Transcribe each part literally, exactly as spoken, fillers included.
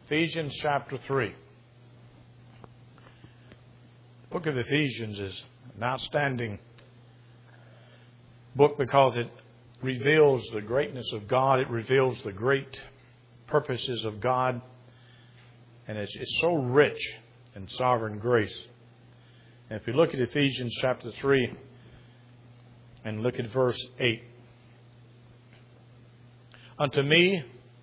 Ephesians chapter three. The book of Ephesians is an outstanding book because it reveals the greatness of God. It reveals the great purposes of God. And it's, it's so rich in sovereign grace. And if you look at Ephesians chapter three and look at verse eight. Unto me,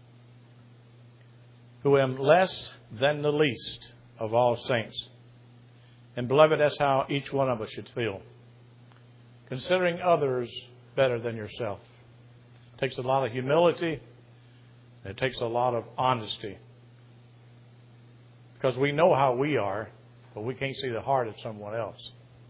who am less than the least of all saints. And beloved, that's how each one of us should feel. Considering others better than yourself. It takes a lot of humility. It takes a lot of honesty. Because we know how we are, but we can't see the heart of someone else.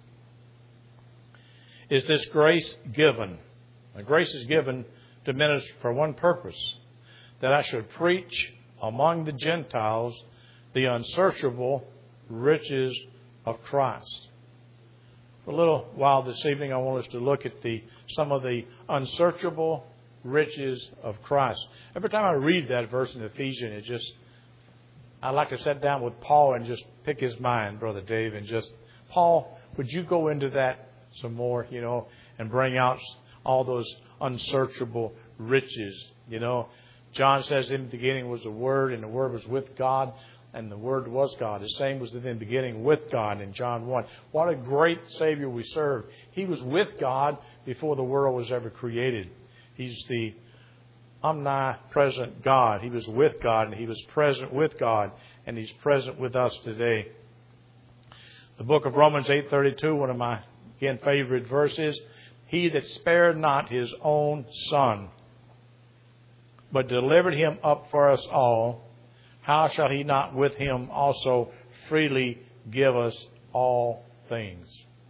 Is this grace given? The grace is given to minister for one purpose. That I should preach among the Gentiles the unsearchable riches of Christ. For a little while this evening, I want us to look at the some of the unsearchable riches of Christ. Every time I read that verse in Ephesians, it just, I like to sit down with Paul and just pick his mind, Brother Dave, and just, Paul, would you go into that some more, you know, and bring out all those unsearchable riches, you know. John says in the beginning was the Word, and the Word was with God, and the Word was God. The same was in the beginning with God in John one. What a great Savior we serve. He was with God before the world was ever created. He's the omnipresent God. He was with God, and He was present with God, and He's present with us today. The book of Romans eight thirty-two, one of my, again, favorite verses. He that spared not His own Son, but delivered Him up for us all, how shall He not with Him also freely give us all things?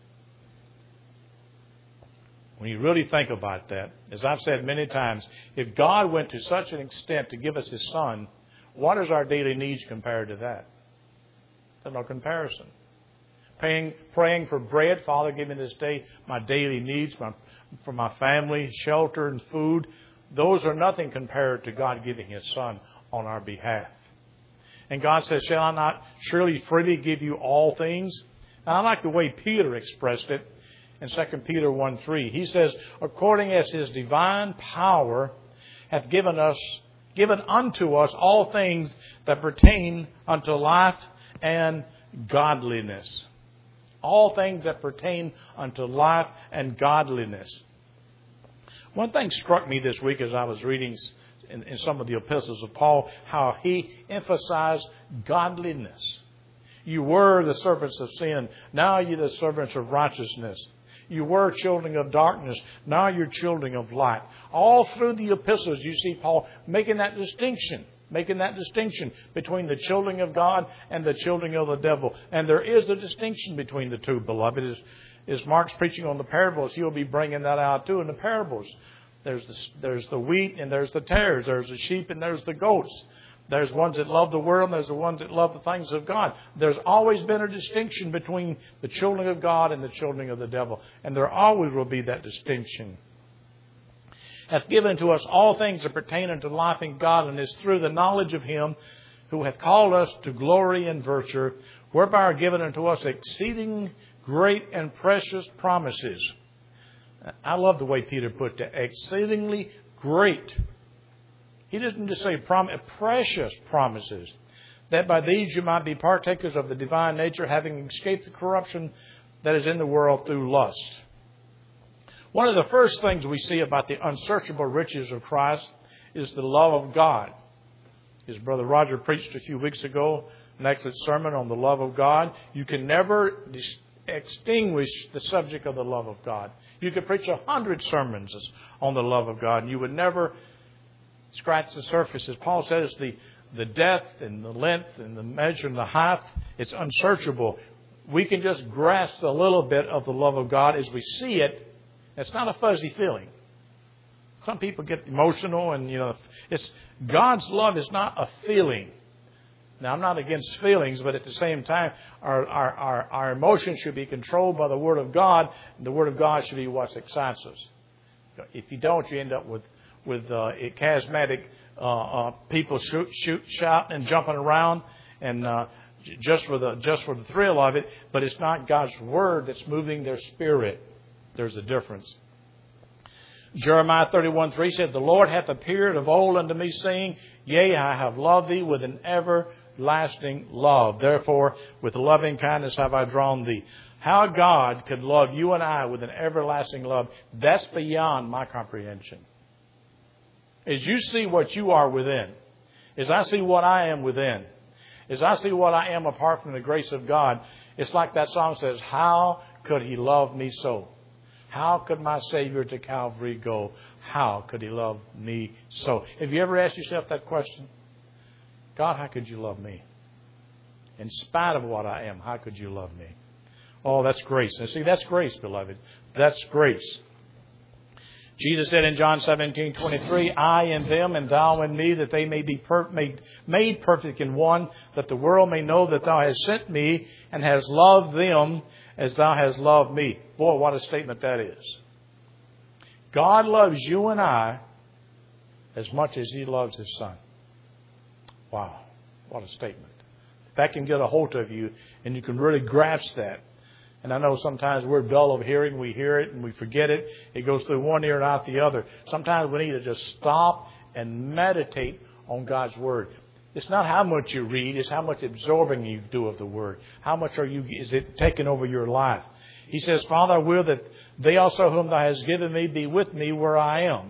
When you really think about that, as I've said many times, if God went to such an extent to give us His Son, what is our daily needs compared to that? There's no comparison. Praying, praying for bread, Father, give me this day my daily needs my, for my family, shelter and food. Those are nothing compared to God giving His Son on our behalf. And God says, shall I not surely freely give you all things? And I like the way Peter expressed it in Second Peter one three. He says, according as His divine power hath given us, given unto us all things that pertain unto life and godliness. All things that pertain unto life and godliness. One thing struck me this week as I was reading in, in some of the epistles of Paul, how he emphasized godliness. You were the servants of sin. Now you're the servants of righteousness. You were children of darkness. Now you're children of light. All through the epistles you see Paul making that distinction. Making that distinction between the children of God and the children of the devil. And there is a distinction between the two, beloved. As, as Mark's preaching on the parables, he'll be bringing that out too in the parables. There's the, there's the wheat and there's the tares. There's the sheep and there's the goats. There's ones that love the world and there's the ones that love the things of God. There's always been a distinction between the children of God and the children of the devil. And there always will be that distinction. Hath given to us all things that pertain unto life and godliness through the knowledge of Him who hath called us to glory and virtue, whereby are given unto us exceeding great and precious promises. I love the way Peter put that. Exceedingly great. He doesn't just say prom- precious promises. That by these you might be partakers of the divine nature, having escaped the corruption that is in the world through lust. One of the first things we see about the unsearchable riches of Christ is the love of God. His brother Roger preached a few weeks ago an excellent sermon on the love of God. You can never dis- extinguish the subject of the love of God. You could preach a hundred sermons on the love of God, and you would never scratch the surface. As Paul says, the, the depth and the length and the measure and the height, it's unsearchable. We can just grasp a little bit of the love of God as we see it. It's not a fuzzy feeling. Some people get emotional and, you know, it's God's love is not a feeling. Now, I'm not against feelings, but at the same time, our, our, our, our emotions should be controlled by the Word of God. The Word of God should be what excites us. If you don't, you end up with, with uh, charismatic uh, uh, people shoot, shoot, shouting and jumping around, and uh, just for the just for the thrill of it. But it's not God's Word that's moving their spirit. There's a difference. Jeremiah thirty-one three said, "The Lord hath appeared of old unto me, saying, Yea, I have loved thee with an everlasting love. Therefore, with loving kindness have I drawn thee." How God could love you and I with an everlasting love, that's beyond my comprehension. As you see what you are within, as I see what I am within, as I see what I am apart from the grace of God, it's like that song says, how could He love me so? How could my Savior to Calvary go? How could He love me so? Have you ever asked yourself that question? God, how could you love me? In spite of what I am, how could you love me? Oh, that's grace. And see, that's grace, beloved. That's grace. Jesus said in John seventeen twenty-three, I in them and thou in me, that they may be per- made, made perfect in one, that the world may know that thou hast sent me and hast loved them as thou hast loved me. Boy, what a statement that is. God loves you and I as much as He loves His Son. Wow, what a statement. If that can get a hold of you and you can really grasp that. And I know sometimes we're dull of hearing. We hear it and we forget it. It goes through one ear and out the other. Sometimes we need to just stop and meditate on God's Word. It's not how much you read. It's how much absorbing you do of the Word. How much are you, is it taking over your life? He says, Father, I will that they also whom Thou hast given me be with me where I am.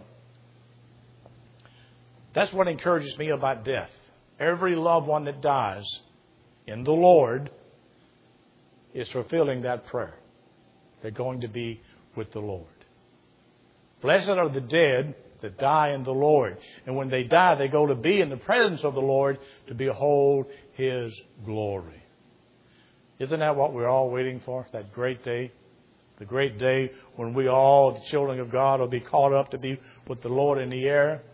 That's what encourages me about death. Every loved one that dies in the Lord is fulfilling that prayer. They're going to be with the Lord. Blessed are the dead that die in the Lord. And when they die, they go to be in the presence of the Lord to behold His glory. Isn't that what we're all waiting for? That great day? The great day when we all, the children of God, will be caught up to be with the Lord in the air.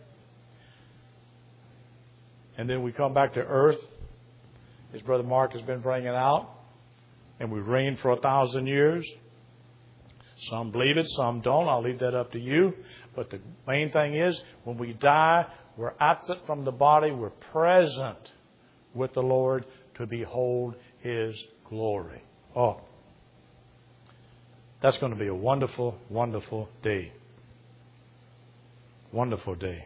And then we come back to earth, as Brother Mark has been bringing out. And we reign for a thousand years. Some believe it, some don't. I'll leave that up to you. But the main thing is, when we die, we're absent from the body. We're present with the Lord to behold His glory. Oh, that's going to be a wonderful, wonderful day. Wonderful day.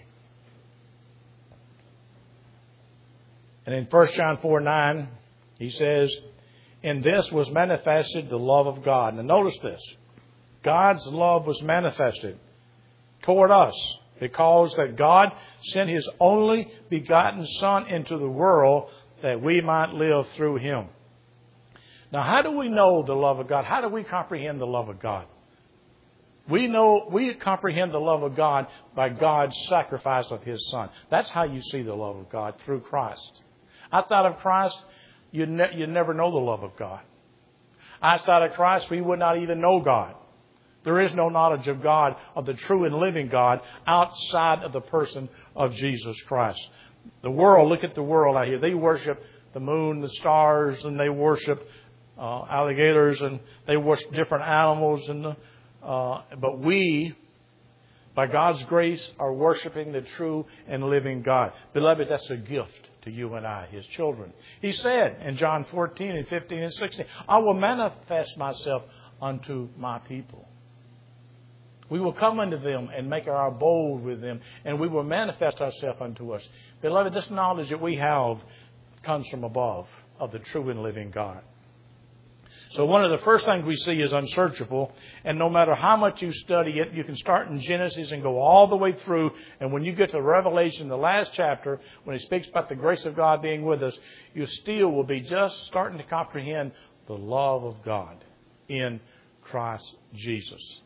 And in First John four nine, he says, in this was manifested the love of God. Now notice this. God's love was manifested toward us because that God sent His only begotten Son into the world that we might live through Him. Now, how do we know the love of God? How do we comprehend the love of God? We know, we comprehend the love of God by God's sacrifice of His Son. That's how you see the love of God, through Christ. Outside of Christ, You, ne- you never know the love of God. Outside of Christ, we would not even know God. There is no knowledge of God, of the true and living God, outside of the person of Jesus Christ. The world, look at the world out here. They worship the moon, the stars, and they worship uh, alligators, and they worship different animals. And the, uh, but we, by God's grace, are worshiping the true and living God. Beloved, that's a gift to you and I, His children. He said in John fourteen and fifteen and sixteen, I will manifest myself unto my people. We will come unto them and make our abode with them, and we will manifest ourselves unto us. Beloved, this knowledge that we have comes from above, of the true and living God. So one of the first things we see is unsearchable. And no matter how much you study it, you can start in Genesis and go all the way through. And when you get to Revelation, the last chapter, when He speaks about the grace of God being with us, you still will be just starting to comprehend the love of God in Christ Jesus.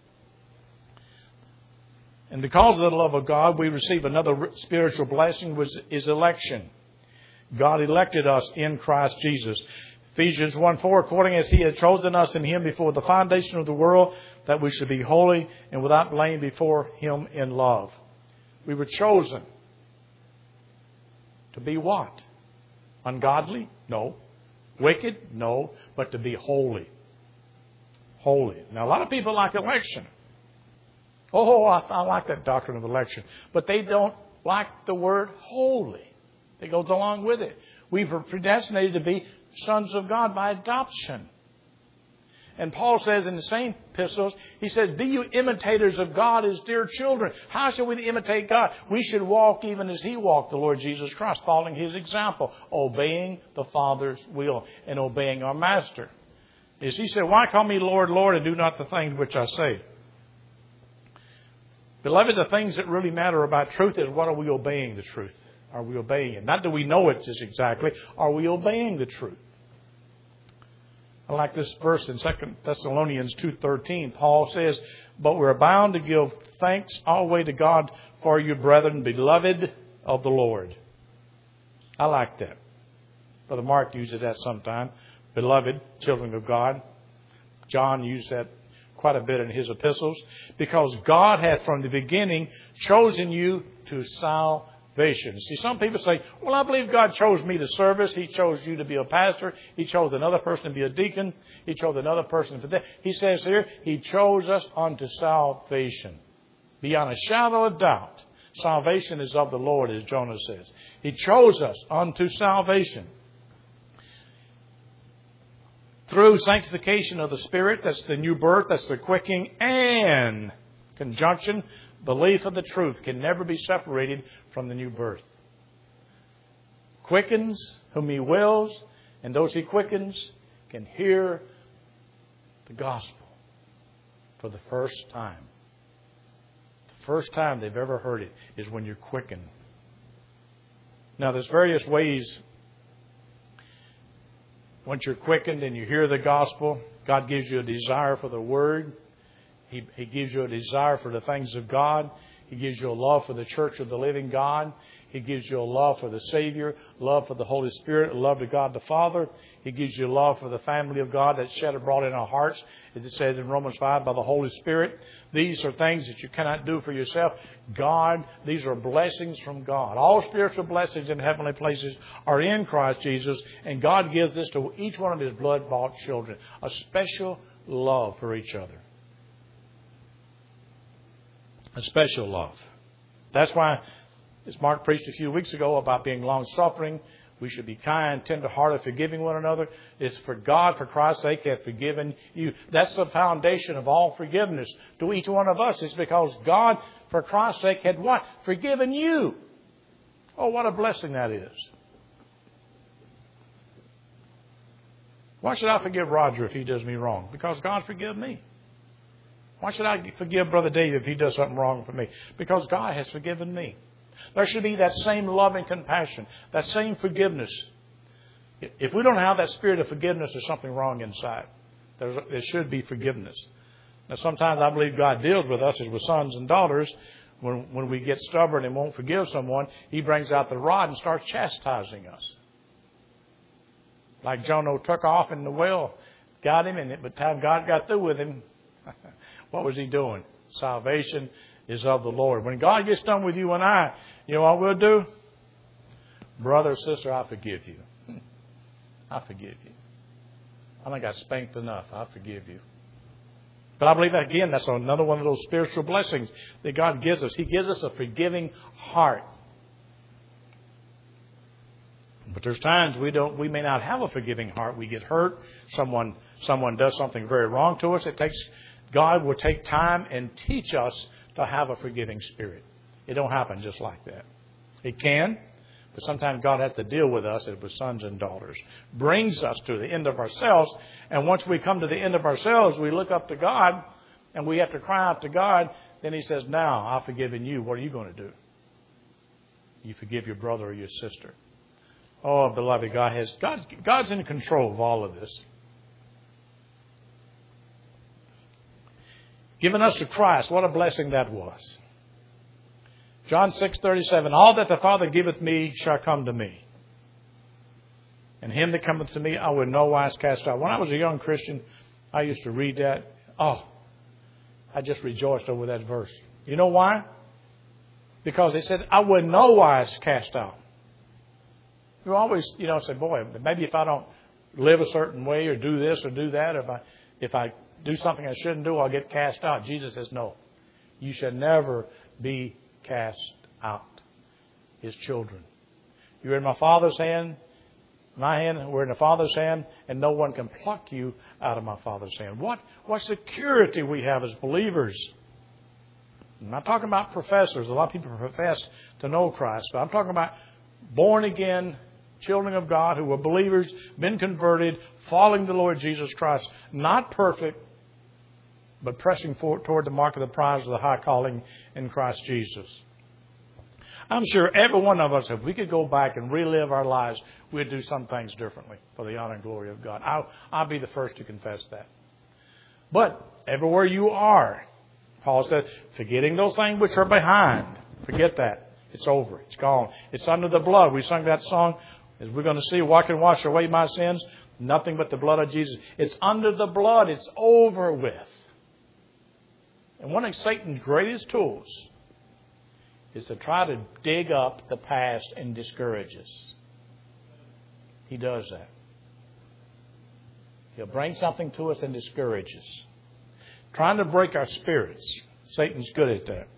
And because of the love of God, we receive another spiritual blessing, which is election. God elected us in Christ Jesus. Ephesians one four, according as He had chosen us in Him before the foundation of the world, that we should be holy and without blame before Him in love. We were chosen to be what? Ungodly? No. Wicked? No. But to be holy. Holy. Now, a lot of people like election. Oh, I, I like that doctrine of election. But they don't like the word holy that goes along with it. We were predestinated to be sons of God by adoption. And Paul says in the same epistles, he says, be you imitators of God as dear children. How shall we imitate God? We should walk even as He walked, the Lord Jesus Christ, following His example, obeying the Father's will and obeying our Master. As He said, why call me Lord, Lord, and do not the things which I say? Beloved, the things that really matter about truth is, what are we obeying the truth? Are we obeying it? Not that we know it just exactly. Are we obeying the truth? I like this verse in Second Thessalonians two thirteen. Paul says, but we're bound to give thanks always to God for you, brethren, beloved of the Lord. I like that. Brother Mark uses that sometime. Beloved, children of God. John used that quite a bit in his epistles. Because God hath from the beginning chosen you to salvation. See, some people say, well, I believe God chose me to service. He chose you to be a pastor. He chose another person to be a deacon. He chose another person for that. He says here, He chose us unto salvation. Beyond a shadow of doubt, salvation is of the Lord, as Jonah says. He chose us unto salvation. Through sanctification of the Spirit, that's the new birth, that's the quickening, and conjunction, belief of the truth can never be separated from the new birth. Quickens whom He wills, and those He quickens can hear the gospel for the first time. The first time they've ever heard it is when you're quickened. Now, there's various ways. Once you're quickened and you hear the gospel, God gives you a desire for the Word. He, he gives you a desire for the things of God. He gives you a love for the church of the living God. He gives you a love for the Savior, love for the Holy Spirit, a love to God the Father. He gives you love for the family of God that's shed abroad in our hearts, as it says in Romans five, by the Holy Spirit. These are things that you cannot do for yourself. God, these are blessings from God. All spiritual blessings in heavenly places are in Christ Jesus, and God gives this to each one of His blood-bought children, a special love for each other. A special love. That's why, as Mark preached a few weeks ago about being long-suffering, we should be kind, tender-hearted, forgiving one another. It's for God, for Christ's sake, hath forgiven you. That's the foundation of all forgiveness to each one of us. It's because God, for Christ's sake, had what? Forgiven you. Oh, what a blessing that is. Why should I forgive Roger if he does me wrong? Because God forgave me. Why should I forgive Brother Dave if he does something wrong for me? Because God has forgiven me. There should be that same love and compassion, that same forgiveness. If we don't have that spirit of forgiveness, there's something wrong inside. There's, there should be forgiveness. Now, sometimes I believe God deals with us as with sons and daughters. When, when we get stubborn and won't forgive someone, He brings out the rod and starts chastising us. Like Jonah took off in the well, got him, and by the time God got through with him, what was He doing? Salvation is of the Lord. When God gets done with you and I, you know what we'll do? Brother, sister, I forgive you. I forgive you. I think I spanked enough. I forgive you. But I believe that, again, that's another one of those spiritual blessings that God gives us. He gives us a forgiving heart. But there's times we don't, we may not have a forgiving heart. We get hurt. Someone, someone does something very wrong to us. It takes, God will take time and teach us to have a forgiving spirit. It don't happen just like that. It can, but sometimes God has to deal with us as with sons and daughters. Brings us to the end of ourselves. And once we come to the end of ourselves, we look up to God and we have to cry out to God. Then He says, now I've forgiven you. What are you going to do? You forgive your brother or your sister. Oh, beloved, God has God, God's in control of all of this. Given us to Christ, what a blessing that was. John six thirty-seven, all that the Father giveth me shall come to me. And him that cometh to me I will in no wise cast out. When I was a young Christian, I used to read that. Oh, I just rejoiced over that verse. You know why? Because it said, I will in no wise cast out. You always, you know, say, boy, maybe if I don't live a certain way or do this or do that, if I if I do something I shouldn't do, I'll get cast out. Jesus says, no. You shall never be cast out. His children. You're in my Father's hand, my hand, we're in the Father's hand, and no one can pluck you out of my Father's hand. What, what security we have as believers. I'm not talking about professors. A lot of people profess to know Christ, but I'm talking about born again children of God who are believers, been converted, following the Lord Jesus Christ. Not perfect, but pressing forward toward the mark of the prize of the high calling in Christ Jesus. I'm sure every one of us, if we could go back and relive our lives, we'd do some things differently for the honor and glory of God. I'll, I'll be the first to confess that. But everywhere you are, Paul said, forgetting those things which are behind. Forget that. It's over. It's gone. It's under the blood. We sung that song, as we're going to see, what can wash away my sins? Nothing but the blood of Jesus. It's under the blood. It's over with. And one of Satan's greatest tools is to try to dig up the past and discourage us. He does that. He'll bring something to us and discourage us. Trying to break our spirits. Satan's good at that.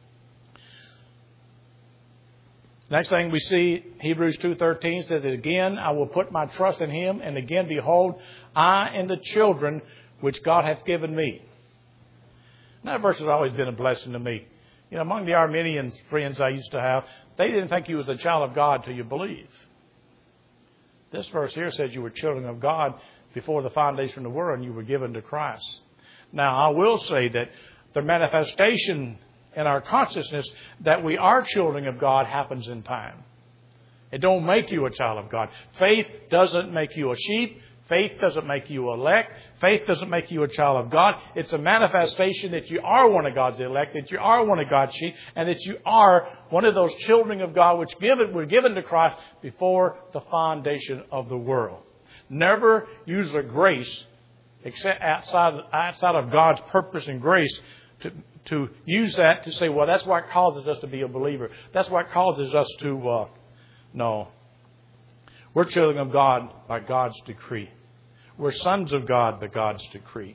Next thing we see, Hebrews two thirteen says, again, I will put my trust in Him, and again, behold, I and the children which God hath given me. Now, that verse has always been a blessing to me. You know, among the Armenian friends I used to have, they didn't think you was a child of God till you believe. This verse here says you were children of God before the foundation of the world and you were given to Christ. Now, I will say that the manifestation in our consciousness that we are children of God happens in time. It don't make you a child of God. Faith doesn't make you a sheep. Faith doesn't make you elect. Faith doesn't make you a child of God. It's a manifestation that you are one of God's elect, that you are one of God's sheep, and that you are one of those children of God which given, were given to Christ before the foundation of the world. Never use the grace except outside, outside of God's purpose and grace to, to use that to say, well, that's what causes us to be a believer. That's what causes us to, uh, no. We're children of God by God's decree. We're sons of God by God's decree.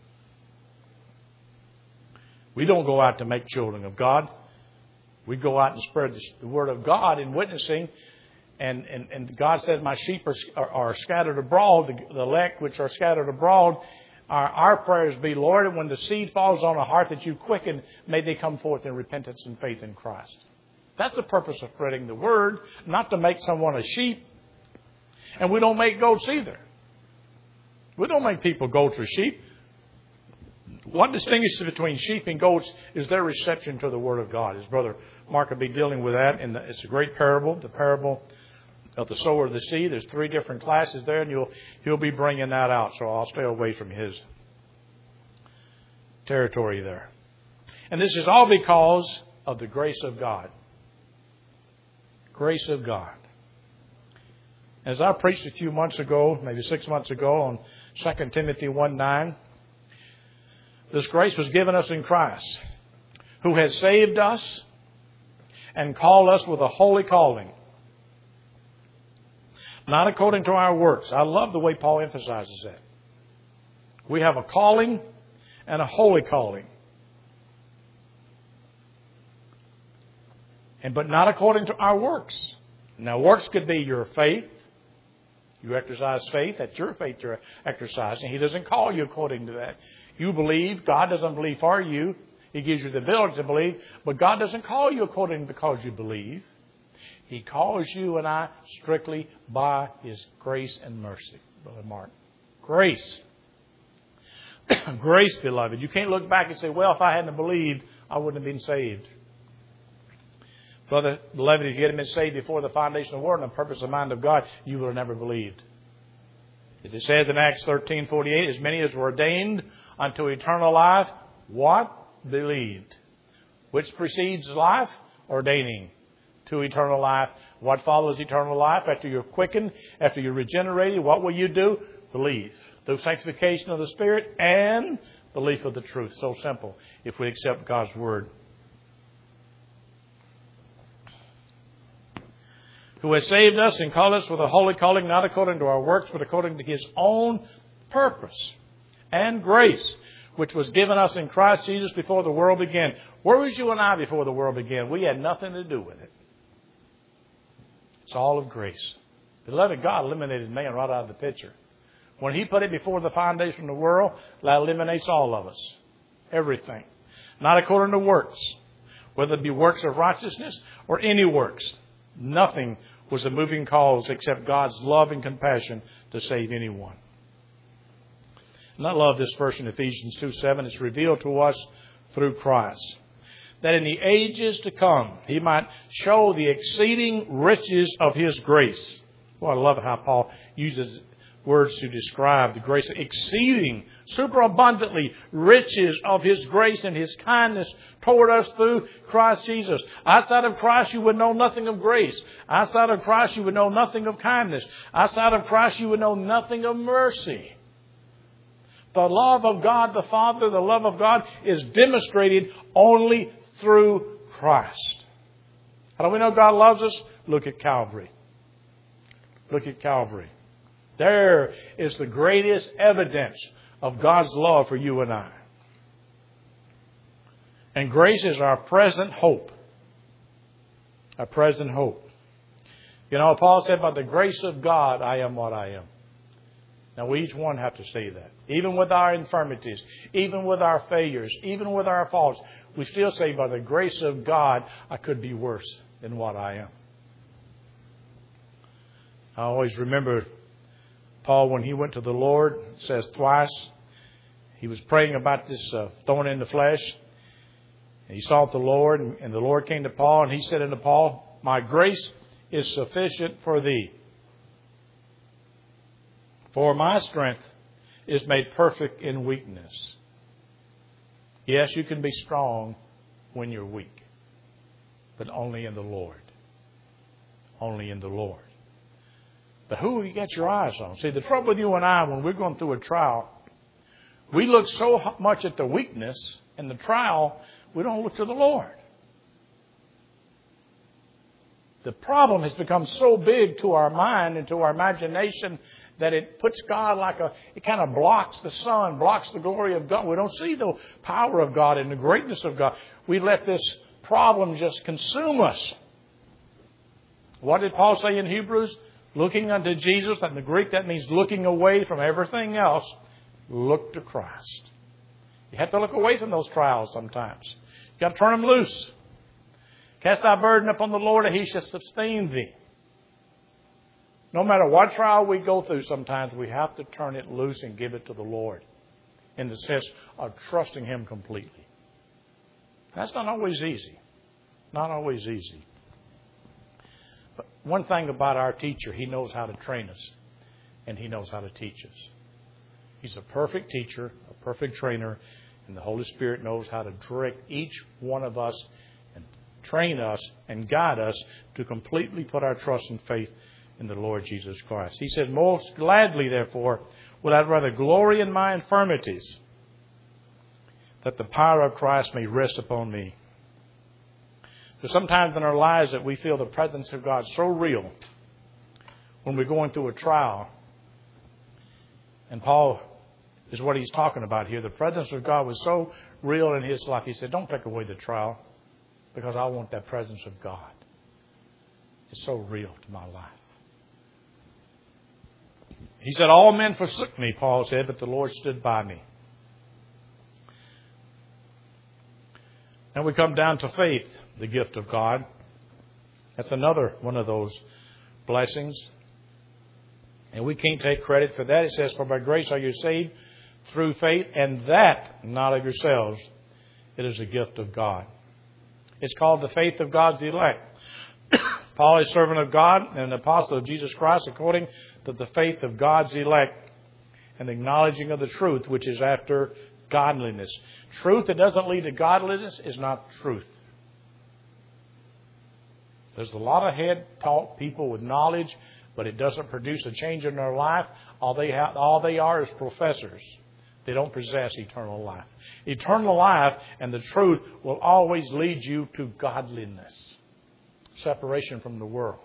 We don't go out to make children of God. We go out and spread the, the word of God in witnessing. And, and, and God said, my sheep are, are, are scattered abroad, the, the elect which are scattered abroad. Our, our prayers be, Lord, when the seed falls on a heart that you quicken, may they come forth in repentance and faith in Christ. That's the purpose of spreading the word, not to make someone a sheep. And we don't make goats either. We don't make people goats or sheep. What distinguishes between sheep and goats is their reception to the Word of God. His brother Mark will be dealing with that. And it's a great parable, the parable of the sower of the seed. There's three different classes there, and you'll, he'll be bringing that out. So I'll stay away from his territory there. And this is all because of the grace of God. Grace of God. As I preached a few months ago, maybe six months ago, on Second Timothy one nine, this grace was given us in Christ, who has saved us and called us with a holy calling, not according to our works. I love the way Paul emphasizes that. We have a calling and a holy calling. And but not according to our works. Now, works could be your faith. You exercise faith. That's your faith you're exercising. He doesn't call you according to that. You believe. God doesn't believe for you. He gives you the ability to believe. But God doesn't call you according because you believe. He calls you and I strictly by His grace and mercy. Brother Mark. Grace. Grace, beloved. You can't look back and say, well, if I hadn't believed, I wouldn't have been saved. Brother, beloved, if you hadn't been saved before the foundation of the world and the purpose of the mind of God, you would have never believed. As it says in Acts thirteen forty-eight, as many as were ordained unto eternal life, what? Believed. Which precedes life? Ordaining to eternal life. What follows eternal life? After you're quickened, after you're regenerated, what will you do? Believe. Through sanctification of the Spirit and belief of the truth. So simple if we accept God's Word. Who has saved us and called us with a holy calling, not according to our works, but according to His own purpose and grace, which was given us in Christ Jesus before the world began. Where was you and I before the world began? We had nothing to do with it. It's all of grace. Beloved, God eliminated man right out of the picture. When He put it before the foundation of the world, that eliminates all of us. Everything. Not according to works. Whether it be works of righteousness or any works. Nothing was a moving cause except God's love and compassion to save anyone. And I love this verse in Ephesians two seven. It's revealed to us through Christ, that in the ages to come He might show the exceeding riches of His grace. Well, I love how Paul uses words to describe the grace. Exceeding, superabundantly riches of His grace and His kindness toward us through Christ Jesus. Outside of Christ, you would know nothing of grace. Outside of Christ, you would know nothing of kindness. Outside of Christ, you would know nothing of mercy. The love of God the Father, the love of God is demonstrated only through Christ. How do we know God loves us? Look at Calvary. Look at Calvary. There is the greatest evidence of God's love for you and I. And grace is our present hope. Our present hope. You know, Paul said, by the grace of God, I am what I am. Now, we each one have to say that. Even with our infirmities, even with our failures, even with our faults, we still say, by the grace of God, I could be worse than what I am. I always remember Paul, when he went to the Lord, it says twice, he was praying about this uh, thorn in the flesh. And he sought the Lord, and, and the Lord came to Paul, and He said unto Paul, my grace is sufficient for thee. For my strength is made perfect in weakness. Yes, you can be strong when you're weak, but only in the Lord. Only in the Lord. But who will you get your eyes on? See, the trouble with you and I, when we're going through a trial, we look so much at the weakness in the trial, we don't look to the Lord. The problem has become so big to our mind and to our imagination that it puts God like a, it kind of blocks the sun, blocks the glory of God. We don't see the power of God and the greatness of God. We let this problem just consume us. What did Paul say in Hebrews? Looking unto Jesus, and in the Greek that means looking away from everything else. Look to Christ. You have to look away from those trials sometimes. You've got to turn them loose. Cast thy burden upon the Lord, and He shall sustain thee. No matter what trial we go through, sometimes we have to turn it loose and give it to the Lord, in the sense of trusting Him completely. That's not always easy. Not always easy. But one thing about our teacher, he knows how to train us, and he knows how to teach us. He's a perfect teacher, a perfect trainer, and the Holy Spirit knows how to direct each one of us and train us and guide us to completely put our trust and faith in the Lord Jesus Christ. He said, most gladly, therefore, would I rather glory in my infirmities, that the power of Christ may rest upon me. There's sometimes in our lives that we feel the presence of God so real when we're going through a trial. And Paul is what he's talking about here. The presence of God was so real in his life. He said, don't take away the trial, because I want that presence of God. It's so real to my life. He said, all men forsook me, Paul said, but the Lord stood by me. And we come down to faith, the gift of God. That's another one of those blessings. And we can't take credit for that. It says, for by grace are you saved through faith, and that not of yourselves. It is a gift of God. It's called the faith of God's elect. Paul is servant of God and an apostle of Jesus Christ according to the faith of God's elect and the acknowledging of the truth, which is after godliness. Truth that doesn't lead to godliness is not truth. There's a lot of head-taught people with knowledge, but it doesn't produce a change in their life. All they have, all they are is professors. They don't possess eternal life. Eternal life and the truth will always lead you to godliness. Separation from the world.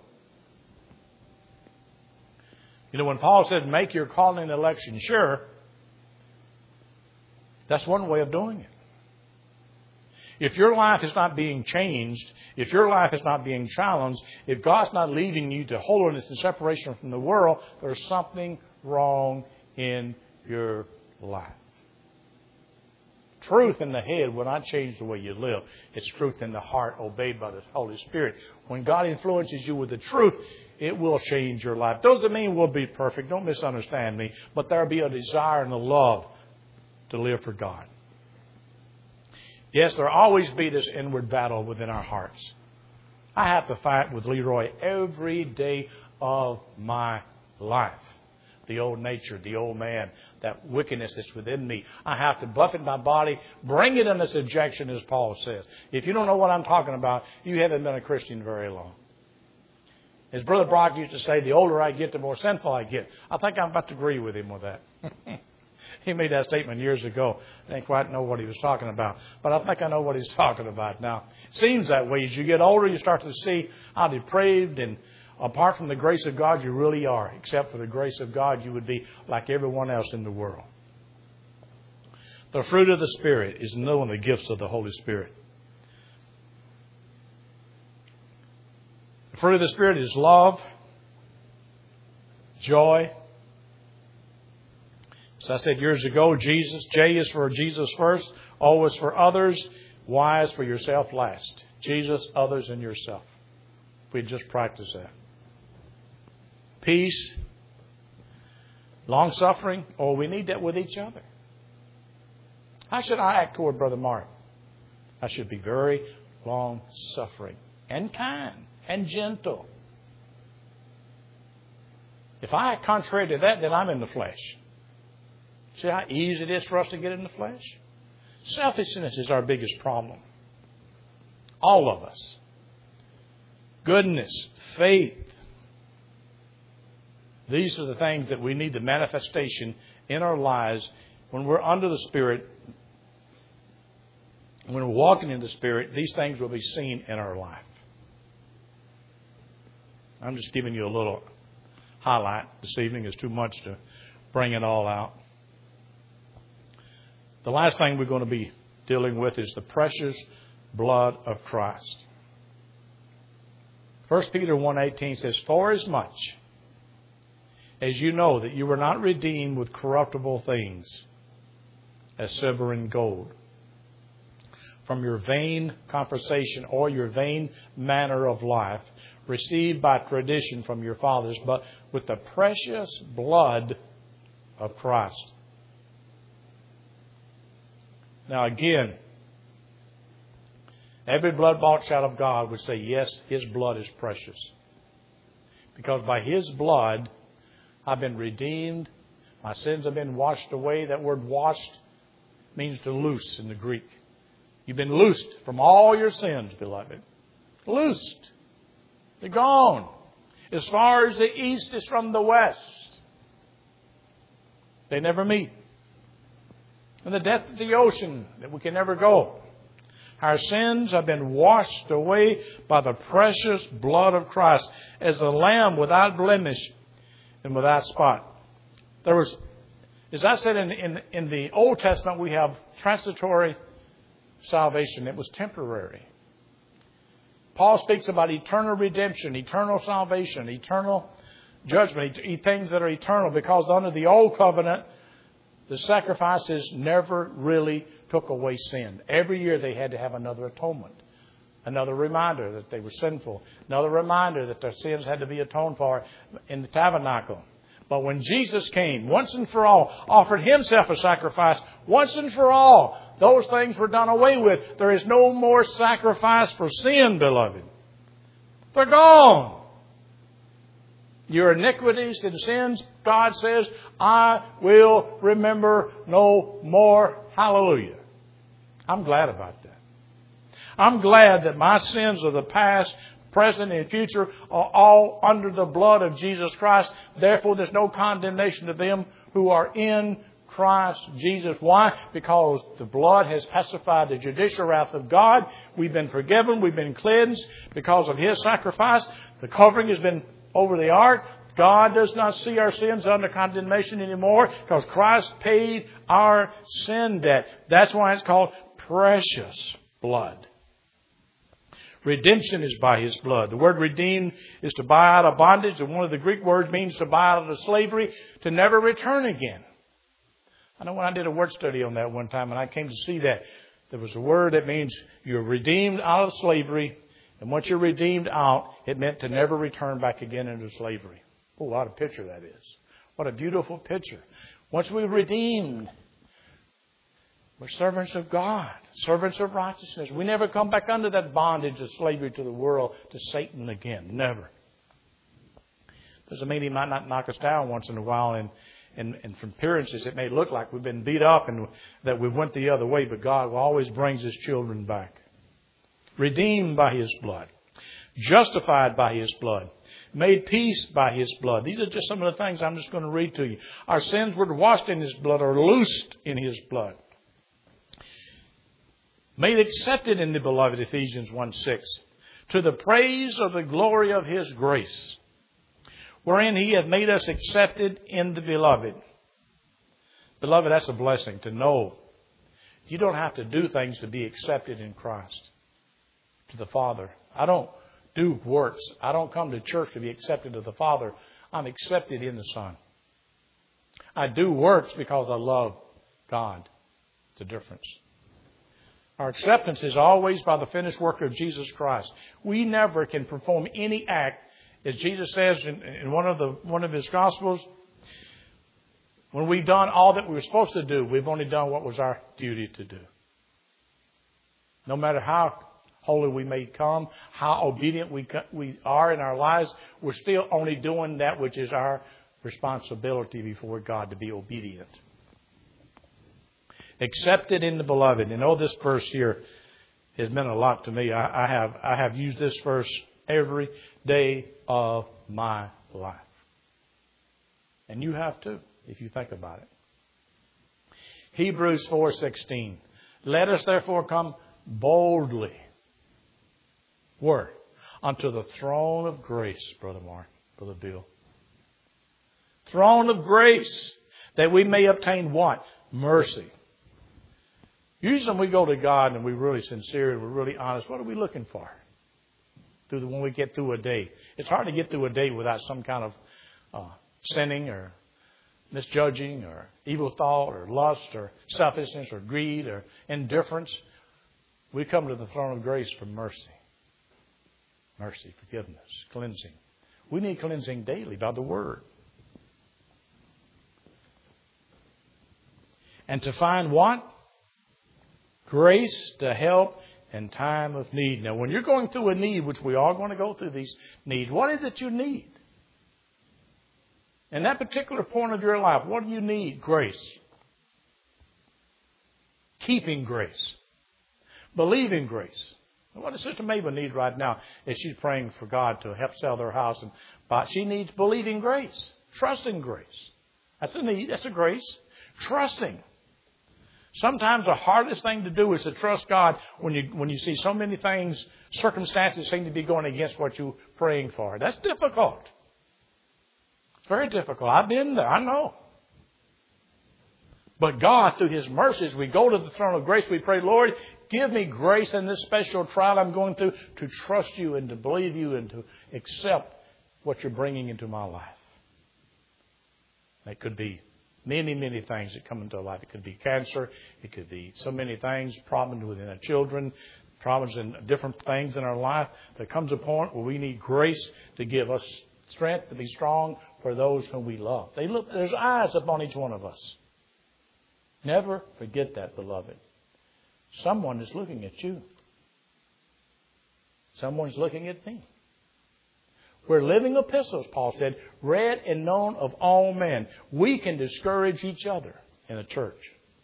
You know, when Paul said, make your calling and election sure, that's one way of doing it. If your life is not being changed, if your life is not being challenged, if God's not leading you to holiness and separation from the world, there's something wrong in your life. Truth in the head will not change the way you live. It's truth in the heart obeyed by the Holy Spirit. When God influences you with the truth, it will change your life. Doesn't mean we'll be perfect. Don't misunderstand me. But there will be a desire and a love to live for God. Yes, there will always be this inward battle within our hearts. I have to fight with Leroy every day of my life. The old nature, the old man, that wickedness that's within me. I have to buffet my body, bring it into subjection, as Paul says. If you don't know what I'm talking about, you haven't been a Christian very long. As Brother Brock used to say, the older I get, the more sinful I get. I think I'm about to agree with him with that. He made that statement years ago. I didn't quite know what he was talking about. But I think I know what he's talking about now. It seems that way. As you get older, you start to see how depraved and apart from the grace of God, you really are. Except for the grace of God, you would be like everyone else in the world. The fruit of the Spirit is knowing the gifts of the Holy Spirit. The fruit of the Spirit is love, joy. As I said years ago, Jesus, J is for Jesus first, O is for others, Y is for yourself last. Jesus, others, and yourself. We just practice that. Peace, long-suffering, oh, we need that with each other. How should I act toward Brother Mark? I should be very long-suffering and kind and gentle. If I act contrary to that, then I'm in the flesh. See how easy it is for us to get in the flesh? Selfishness is our biggest problem. All of us. Goodness, faith. These are the things that we need the manifestation in our lives when we're under the Spirit. When we're walking in the Spirit, these things will be seen in our life. I'm just giving you a little highlight this evening. It's too much to bring it all out. The last thing we're going to be dealing with is the precious blood of Christ. First Peter one eighteen says, "For as much as you know that you were not redeemed with corruptible things, as silver and gold, from your vain conversation or your vain manner of life, received by tradition from your fathers, but with the precious blood of Christ." Now again, every blood-bought child of God would say, yes, His blood is precious. Because by His blood, I've been redeemed. My sins have been washed away. That word washed means to loose in the Greek. You've been loosed from all your sins, beloved. Loosed. They're gone. As far as the east is from the west. They never meet. And the depth of the ocean that we can never go. Our sins have been washed away by the precious blood of Christ as a lamb without blemish and without spot. There was, as I said in, in, in the Old Testament, we have transitory salvation. It was temporary. Paul speaks about eternal redemption, eternal salvation, eternal judgment, things that are eternal, because under the old covenant, the sacrifices never really took away sin. Every year they had to have another atonement, another reminder that they were sinful, another reminder that their sins had to be atoned for in the tabernacle. But when Jesus came, once and for all, offered Himself a sacrifice, once and for all, those things were done away with. There is no more sacrifice for sin, beloved. They're gone. Your iniquities and sins, God says, I will remember no more. Hallelujah. I'm glad about that. I'm glad that my sins of the past, present, and future are all under the blood of Jesus Christ. Therefore, there's no condemnation to them who are in Christ Jesus. Why? Because the blood has pacified the judicial wrath of God. We've been forgiven. We've been cleansed because of His sacrifice. The covering has been over the ark. God does not see our sins under condemnation anymore because Christ paid our sin debt. That's why it's called precious. blood. Redemption is by His blood. The word redeemed is to buy out of bondage. And one of the Greek words means to buy out of slavery, to never return again. I know when I did a word study on that one time and I came to see that, there was a word that means you're redeemed out of slavery. And once you're redeemed out, it meant to never return back again into slavery. Oh, what a picture that is. What a beautiful picture. Once we're redeemed, we're servants of God, servants of righteousness. We never come back under that bondage of slavery to the world, to Satan again. Never. Doesn't mean He might not knock us down once in a while. And, and, and from appearances, it may look like we've been beat up and that we went the other way. But God always brings His children back. Redeemed by His blood. Justified by His blood. Made peace by His blood. These are just some of the things I'm just going to read to you. Our sins were washed in His blood or loosed in His blood. Made accepted in the beloved, Ephesians one six. To the praise of the glory of His grace, wherein He hath made us accepted in the beloved. Beloved, that's a blessing to know. You don't have to do things to be accepted in Christ. To the Father. I don't do works. I don't come to church to be accepted to the Father. I'm accepted in the Son. I do works because I love God. It's a difference. Our acceptance is always by the finished work of Jesus Christ. We never can perform any act, as Jesus says in, in one of the one of His Gospels, when we've done all that we were supposed to do, we've only done what was our duty to do. No matter how holy we may come, how obedient we we are in our lives, we're still only doing that which is our responsibility before God, to be obedient. Accepted in the beloved. And oh, this verse here has meant a lot to me. I, I have I have used this verse every day of my life. And you have too, if you think about it. Hebrews four sixteen. Let us therefore come boldly. Where? Unto the throne of grace, Brother Mark, Brother Bill. Throne of grace, that we may obtain what? Mercy. Usually when we go to God and we're really sincere and we're really honest, what are we looking for? Through the, when we get through a day. It's hard to get through a day without some kind of uh, sinning or misjudging or evil thought or lust or selfishness or greed or indifference. We come to the throne of grace for mercy. Mercy, forgiveness, cleansing. We need cleansing daily by the Word. And to find what? Grace to help in time of need. Now, when you're going through a need, which we are going to go through these needs, what is it you need? In that particular point of your life, what do you need? Grace. Keeping grace. Believing grace. What does Sister Mabel need right now is she's praying for God to help sell their house and buy. She needs believing grace, trusting grace. That's a need. That's a grace. Trusting. Sometimes the hardest thing to do is to trust God when you when you see so many things, circumstances seem to be going against what you're praying for. That's difficult. It's very difficult. I've been there. I know. But God, through His mercies, we go to the throne of grace. We pray, Lord, give me grace in this special trial I'm going through to trust You and to believe You and to accept what You're bringing into my life. That could be many, many things that come into our life. It could be cancer. It could be so many things, problems within our children, problems in different things in our life. There comes a point where we need grace to give us strength to be strong for those whom we love. They look, there's eyes upon each one of us. Never forget that, beloved. Someone is looking at you. Someone's looking at me. We're living epistles, Paul said, read and known of all men. We can discourage each other in a church.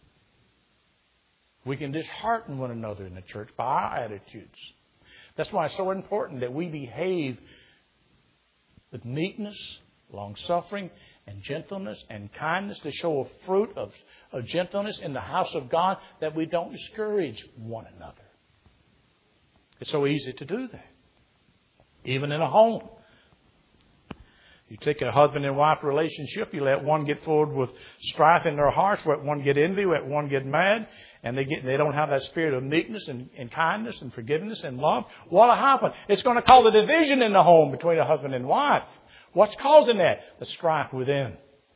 We can dishearten one another in the church by our attitudes. That's why it's so important that we behave with meekness, long-suffering, and gentleness and kindness to show a fruit of, of gentleness in the house of God, that we don't discourage one another. It's so easy to do that. Even in a home. You take a husband and wife relationship, you let one get filled with strife in their hearts, let one get envy, let one get mad, and they get they don't have that spirit of meekness and, and kindness and forgiveness and love. What'll happen? It's going to cause a division in the home between a husband and wife. What's causing that? The strife within.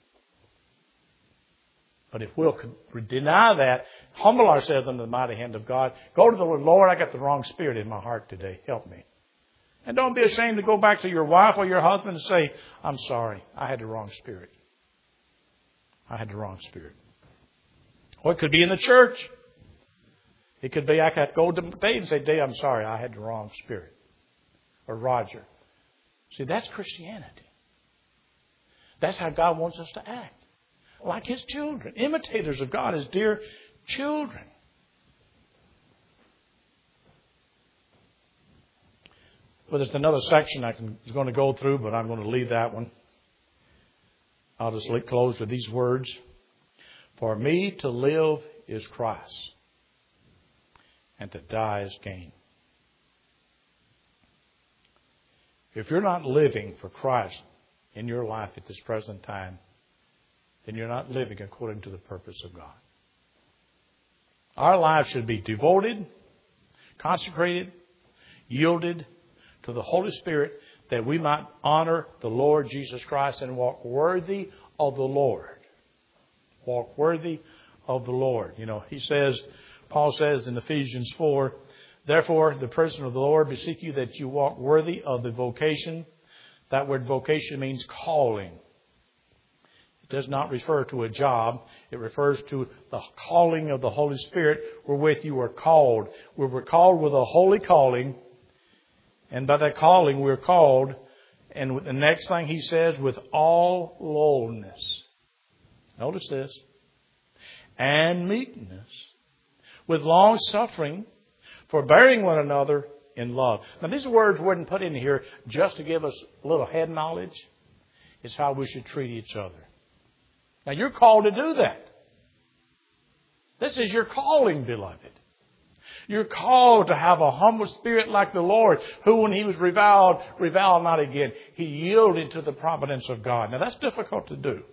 But if we'll deny that, humble ourselves under the mighty hand of God, go to the Lord, Lord, I got the wrong spirit in my heart today. Help me. And don't be ashamed to go back to your wife or your husband and say, I'm sorry, I had the wrong spirit. I had the wrong spirit. Or it could be in the church. It could be I could go to Dave and say, Dave, I'm sorry, I had the wrong spirit. Or Roger. See, that's Christianity. That's how God wants us to act. Like His children. Imitators of God as dear children. Well, there's another section I can, was going to go through, but I'm going to leave that one. I'll just close with these words. For me to live is Christ, and to die is gain. If you're not living for Christ in your life at this present time, then you're not living according to the purpose of God. Our lives should be devoted, consecrated, yielded to the Holy Spirit, that we might honor the Lord Jesus Christ and walk worthy of the Lord. Walk worthy of the Lord. You know, he says, Paul says in Ephesians four, therefore, the prisoner of the Lord, beseech you that you walk worthy of the vocation. That word vocation means calling. It does not refer to a job. It refers to the calling of the Holy Spirit wherewith you are called. We were called with a holy calling. And by that calling, we're called. And the next thing he says, with all lowliness. Notice this. And meekness. With long suffering, forbearing one another in love. Now, these words weren't put in here just to give us a little head knowledge. It's how we should treat each other. Now, you're called to do that. This is your calling, beloved. You're called to have a humble spirit like the Lord, who when He was reviled, reviled not again. He yielded to the providence of God. Now, that's difficult to do.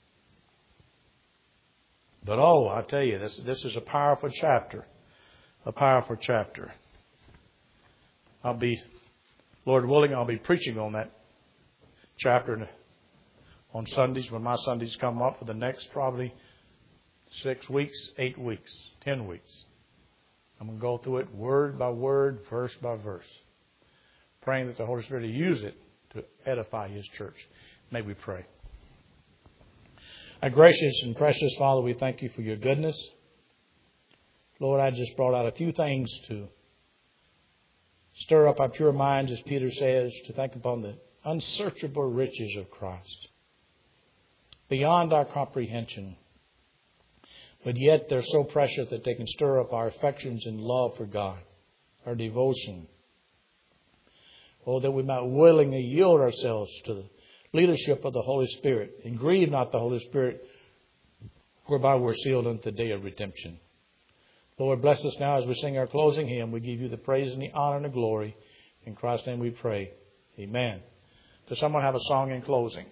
But, oh, I tell you, this, this is a powerful chapter. A powerful chapter. I'll be, Lord willing, I'll be preaching on that chapter on Sundays, when my Sundays come up for the next probably six weeks, eight weeks, ten weeks. I'm going to go through it word by word, verse by verse, praying that the Holy Spirit will use it to edify His church. May we pray. Our gracious and precious Father, we thank You for Your goodness. Lord, I just brought out a few things to stir up our pure minds, as Peter says, to think upon the unsearchable riches of Christ, beyond our comprehension. But yet they're so precious that they can stir up our affections and love for God, our devotion. Oh, that we might willingly yield ourselves to the leadership of the Holy Spirit, and grieve not the Holy Spirit, whereby we're sealed unto the day of redemption. Lord, bless us now as we sing our closing hymn. We give You the praise and the honor and the glory. In Christ's name we pray. Amen. Does someone have a song in closing?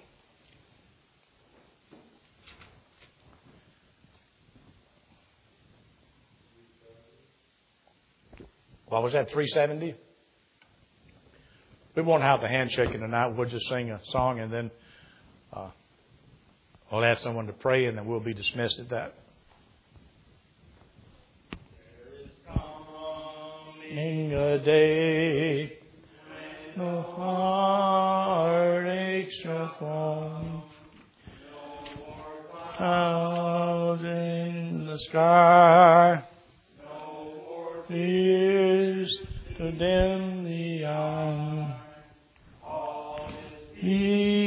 What was that, three seventy? We won't have the handshaking tonight. We'll just sing a song, and then uh, we'll ask someone to pray, and then we'll be dismissed at that. There is coming a day no heartache shall fall, clouds in the sky, tears to dim the eye. He